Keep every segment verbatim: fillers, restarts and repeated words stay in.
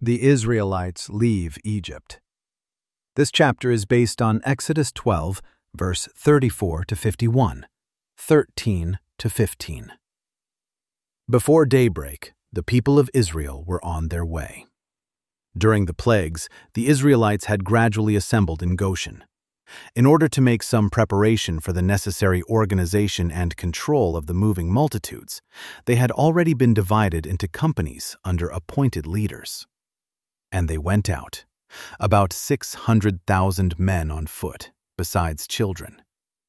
The Israelites leave Egypt. This chapter is based on Exodus twelve, verse thirty-four to fifty-one, thirteen to fifteen. Before daybreak, the people of Israel were on their way. During the plagues, the Israelites had gradually assembled in Goshen. In order to make some preparation for the necessary organization and control of the moving multitudes, they had already been divided into companies under appointed leaders. And they went out, about six hundred thousand men on foot, besides children.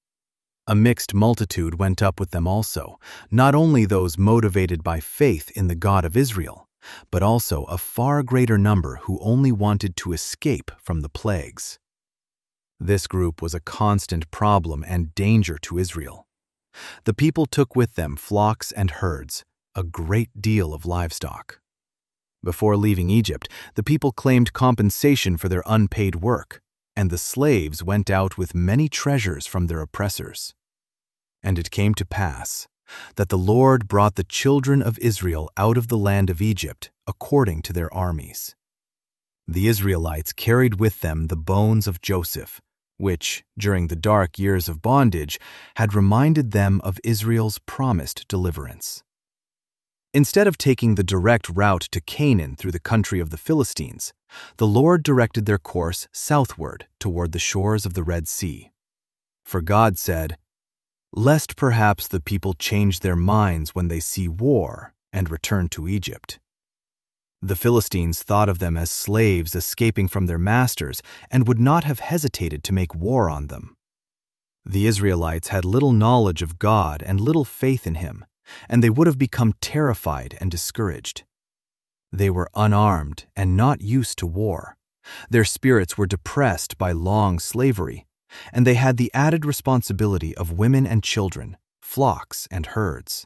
A mixed multitude went up with them also, not only those motivated by faith in the God of Israel, but also a far greater number who only wanted to escape from the plagues. This group was a constant problem and danger to Israel. The people took with them flocks and herds, a great deal of livestock. Before leaving Egypt, the people claimed compensation for their unpaid work, and the slaves went out with many treasures from their oppressors. And it came to pass that the Lord brought the children of Israel out of the land of Egypt according to their armies. The Israelites carried with them the bones of Joseph, which, during the dark years of bondage, had reminded them of Israel's promised deliverance. Instead of taking the direct route to Canaan through the country of the Philistines, the Lord directed their course southward toward the shores of the Red Sea. For God said, "Lest perhaps the people change their minds when they see war and return to Egypt." The Philistines thought of them as slaves escaping from their masters and would not have hesitated to make war on them. The Israelites had little knowledge of God and little faith in Him, and they would have become terrified and discouraged. They were unarmed and not used to war. Their spirits were depressed by long slavery, and they had the added responsibility of women and children, flocks and herds.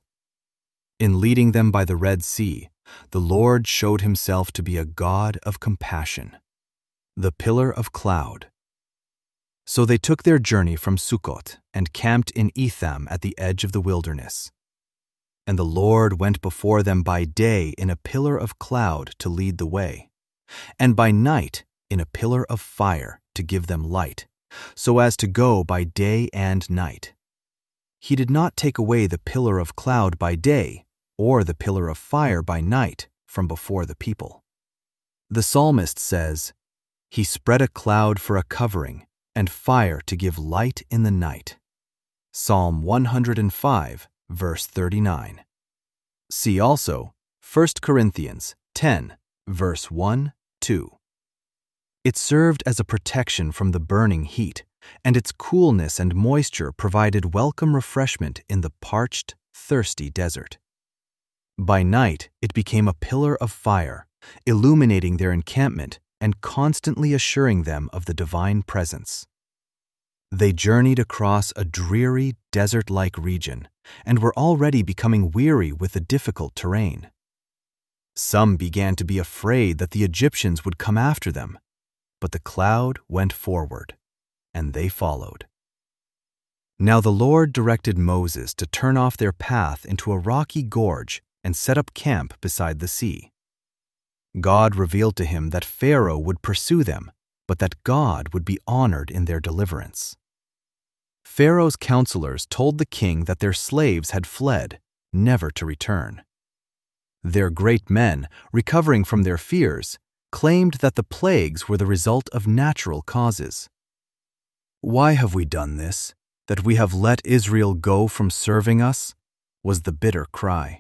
In leading them by the Red Sea, the Lord showed Himself to be a God of compassion, the pillar of cloud. So they took their journey from Sukkot and camped in Etham at the edge of the wilderness. And the Lord went before them by day in a pillar of cloud to lead the way, and by night in a pillar of fire to give them light, so as to go by day and night. He did not take away the pillar of cloud by day or the pillar of fire by night from before the people. The psalmist says, "He spread a cloud for a covering and fire to give light in the night." Psalm one hundred five, verse thirty-nine. See also First Corinthians ten, verse one, two. It served as a protection from the burning heat, and its coolness and moisture provided welcome refreshment in the parched, thirsty desert. By night, it became a pillar of fire, illuminating their encampment and constantly assuring them of the divine presence. They journeyed across a dreary, desert-like region and were already becoming weary with the difficult terrain. Some began to be afraid that the Egyptians would come after them, but the cloud went forward, and they followed. Now the Lord directed Moses to turn off their path into a rocky gorge and set up camp beside the sea. God revealed to him that Pharaoh would pursue them, but that God would be honored in their deliverance. Pharaoh's counselors told the king that their slaves had fled, never to return. Their great men, recovering from their fears, claimed that the plagues were the result of natural causes. "Why have we done this, that we have let Israel go from serving us?" was the bitter cry.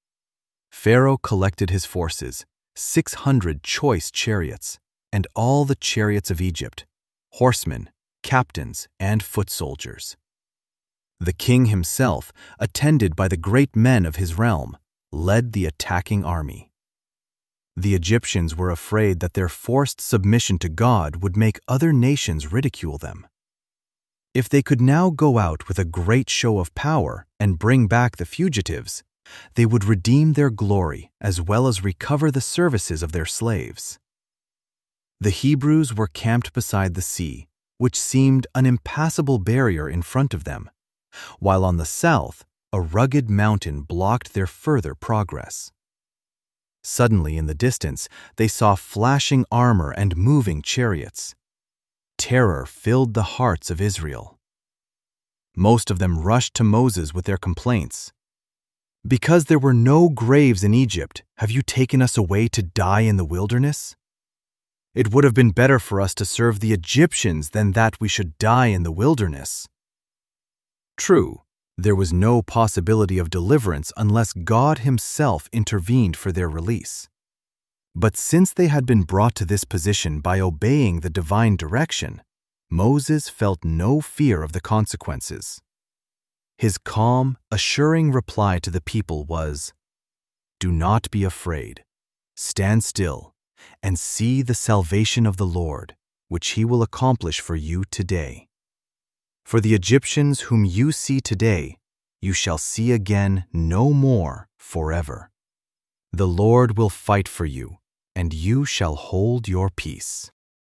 Pharaoh collected his forces, six hundred choice chariots, and all the chariots of Egypt, horsemen, captains, and foot soldiers. The king himself, attended by the great men of his realm, led the attacking army. The Egyptians were afraid that their forced submission to God would make other nations ridicule them. If they could now go out with a great show of power and bring back the fugitives, they would redeem their glory as well as recover the services of their slaves. The Hebrews were camped beside the sea, which seemed an impassable barrier in front of them, while on the south a rugged mountain blocked their further progress. Suddenly, in the distance, they saw flashing armor and moving chariots. Terror filled the hearts of Israel. Most of them rushed to Moses with their complaints. "Because there were no graves in Egypt, have you taken us away to die in the wilderness? It would have been better for us to serve the Egyptians than that we should die in the wilderness." True, there was no possibility of deliverance unless God Himself intervened for their release. But since they had been brought to this position by obeying the divine direction, Moses felt no fear of the consequences. His calm, assuring reply to the people was, "Do not be afraid. Stand still and see the salvation of the Lord, which He will accomplish for you today. For the Egyptians whom you see today, you shall see again no more forever. The Lord will fight for you, and you shall hold your peace."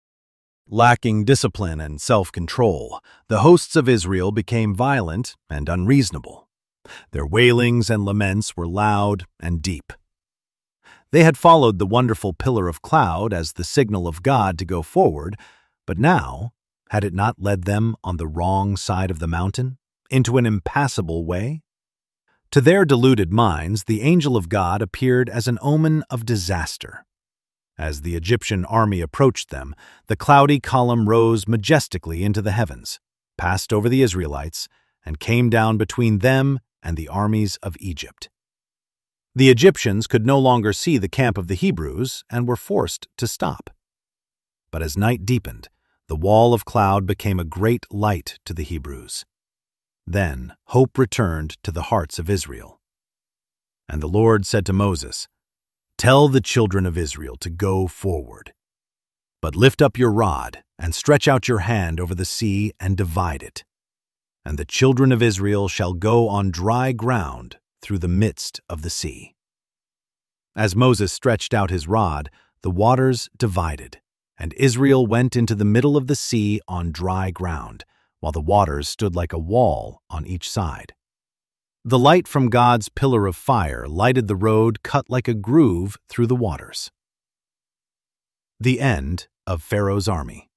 Lacking discipline and self-control, the hosts of Israel became violent and unreasonable. Their wailings and laments were loud and deep. They had followed the wonderful pillar of cloud as the signal of God to go forward, but now, had it not led them on the wrong side of the mountain, into an impassable way? To their deluded minds, the angel of God appeared as an omen of disaster. As the Egyptian army approached them, the cloudy column rose majestically into the heavens, passed over the Israelites, and came down between them and the armies of Egypt. The Egyptians could no longer see the camp of the Hebrews and were forced to stop. But as night deepened, the wall of cloud became a great light to the Hebrews. Then hope returned to the hearts of Israel. And the Lord said to Moses, "Tell the children of Israel to go forward. But lift up your rod and stretch out your hand over the sea and divide it. And the children of Israel shall go on dry ground through the midst of the sea." As Moses stretched out his rod, the waters divided, and Israel went into the middle of the sea on dry ground, while the waters stood like a wall on each side. The light from God's pillar of fire lighted the road cut like a groove through the waters. The end of Pharaoh's army.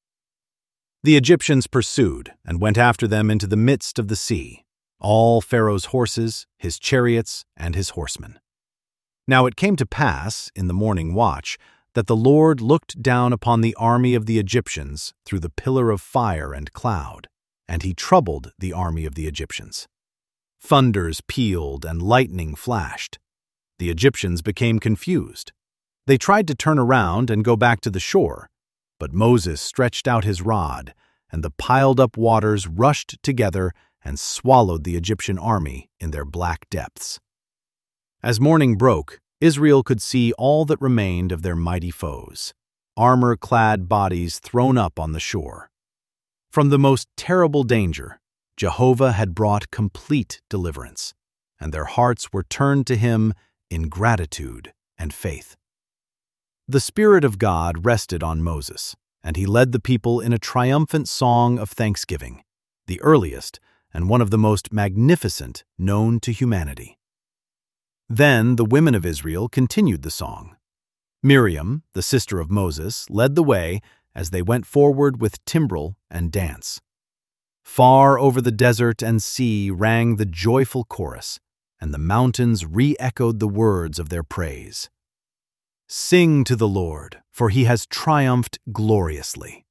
The Egyptians pursued and went after them into the midst of the sea, all Pharaoh's horses, his chariots, and his horsemen. Now it came to pass, in the morning watch, that the Lord looked down upon the army of the Egyptians through the pillar of fire and cloud, and He troubled the army of the Egyptians. Thunders pealed and lightning flashed. The Egyptians became confused. They tried to turn around and go back to the shore, but Moses stretched out his rod, and the piled-up waters rushed together and swallowed the Egyptian army in their black depths. As morning broke, Israel could see all that remained of their mighty foes, armor-clad bodies thrown up on the shore. From the most terrible danger, Jehovah had brought complete deliverance, and their hearts were turned to Him in gratitude and faith. The Spirit of God rested on Moses, and he led the people in a triumphant song of thanksgiving, the earliest and one of the most magnificent known to humanity. Then the women of Israel continued the song. Miriam, the sister of Moses, led the way as they went forward with timbrel and dance. Far over the desert and sea rang the joyful chorus, and the mountains re-echoed the words of their praise. Sing to the Lord, for He has triumphed gloriously.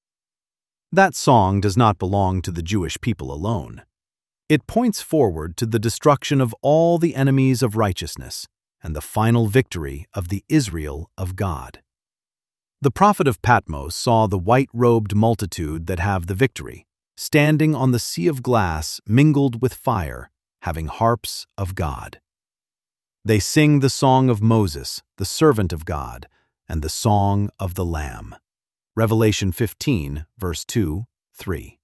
That song does not belong to the Jewish people alone. It points forward to the destruction of all the enemies of righteousness and the final victory of the Israel of God. The prophet of Patmos saw the white-robed multitude that have the victory, standing on the sea of glass mingled with fire, having harps of God. They sing the song of Moses, the servant of God, and the song of the Lamb. Revelation fifteen, verse two, three.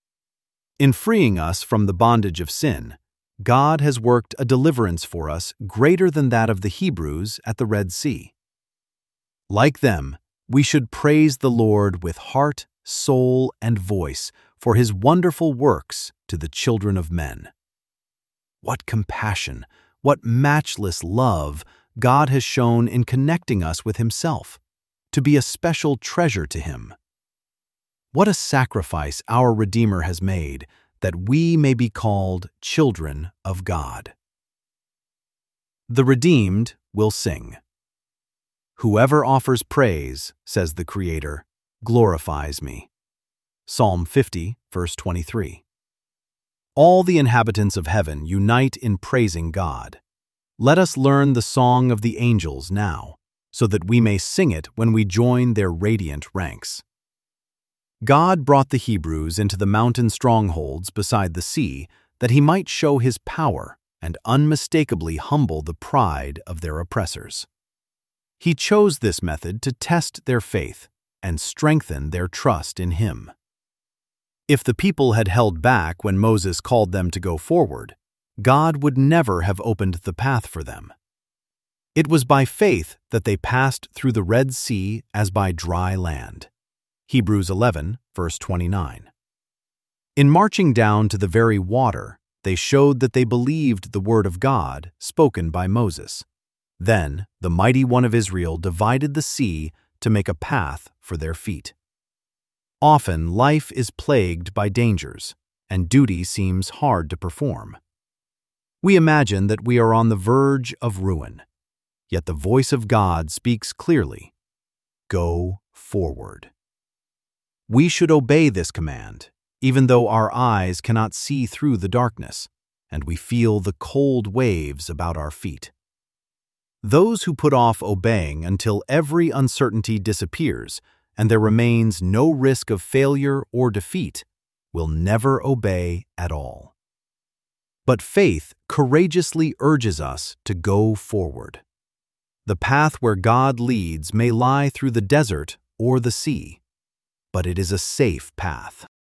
In freeing us from the bondage of sin, God has worked a deliverance for us greater than that of the Hebrews at the Red Sea. Like them, we should praise the Lord with heart, soul, and voice for His wonderful works to the children of men. What compassion, what matchless love God has shown in connecting us with Himself, to be a special treasure to Him. What a sacrifice our Redeemer has made, that we may be called children of God. The redeemed will sing. Whoever offers praise, says the Creator, glorifies me. Psalm fifty, verse twenty-three. All the inhabitants of heaven unite in praising God. Let us learn the song of the angels now, so that we may sing it when we join their radiant ranks. God brought the Hebrews into the mountain strongholds beside the sea that He might show His power and unmistakably humble the pride of their oppressors. He chose this method to test their faith and strengthen their trust in Him. If the people had held back when Moses called them to go forward, God would never have opened the path for them. It was by faith that they passed through the Red Sea as by dry land. Hebrews eleven, verse twenty-nine. In marching down to the very water, they showed that they believed the word of God spoken by Moses. Then the mighty one of Israel divided the sea to make a path for their feet. Often life is plagued by dangers, and duty seems hard to perform. We imagine that we are on the verge of ruin, yet the voice of God speaks clearly, "Go forward." We should obey this command, even though our eyes cannot see through the darkness, and we feel the cold waves about our feet. Those who put off obeying until every uncertainty disappears and there remains no risk of failure or defeat will never obey at all. But faith courageously urges us to go forward. The path where God leads may lie through the desert or the sea, but it is a safe path.